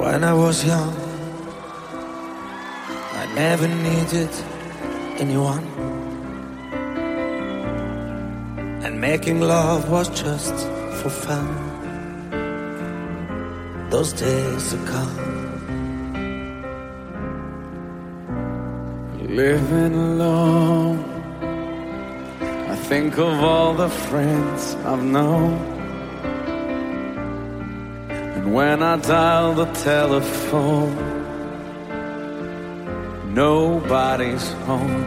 When I was young, I never needed anyone, and making love was just for fun. Those days are gone. Living alone, I think of all the friends I've known, and when I dial the telephone, nobody's home.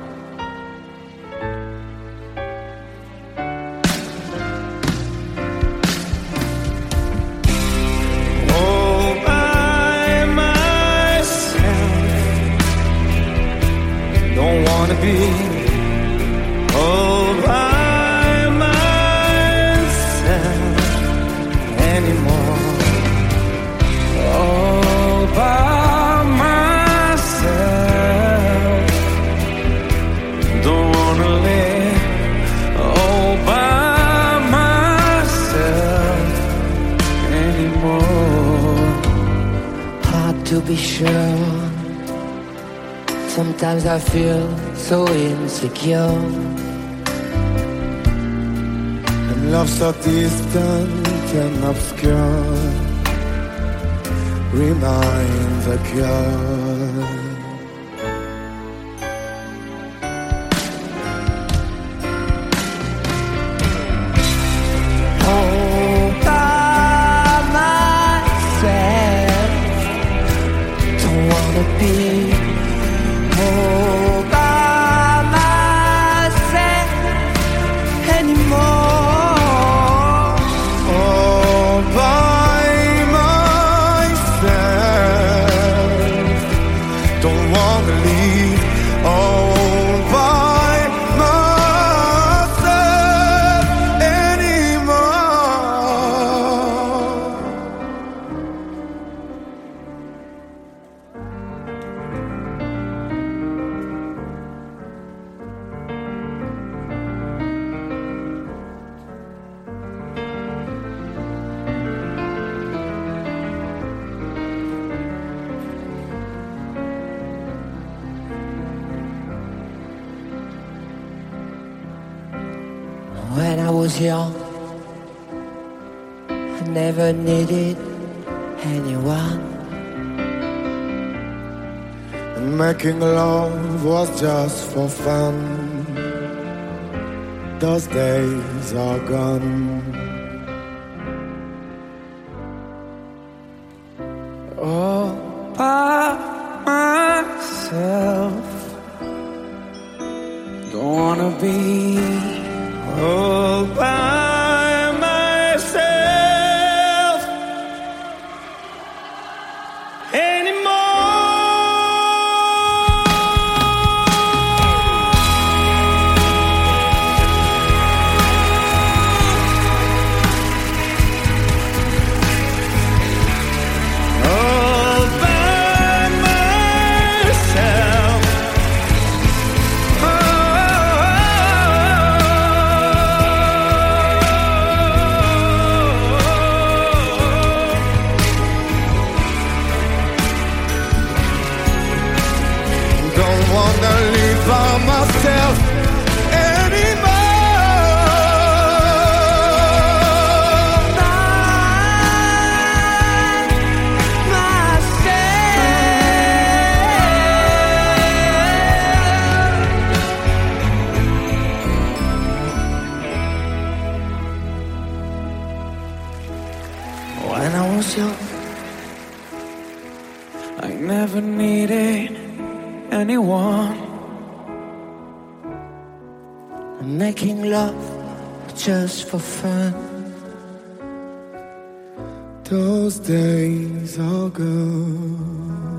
All by myself, don't wanna be all by myself anymore. All by myself, don't wanna live all by myself anymore. Hard to be sure. Sometimes I feel so insecure, and love so distant and obscure remains a cure. All by myself, don't wanna be all by myself anymore. All by myself, don't wanna leave. All by myself anymore. When I was young, I never needed anyone, and making love was just for fun. Those days are gone. All by myself, don't wanna be All by myself anymore. All by myself. Don't wanna live by myself anymore. When I was young, I never needed anyone, making love just for fun. Those days are gone.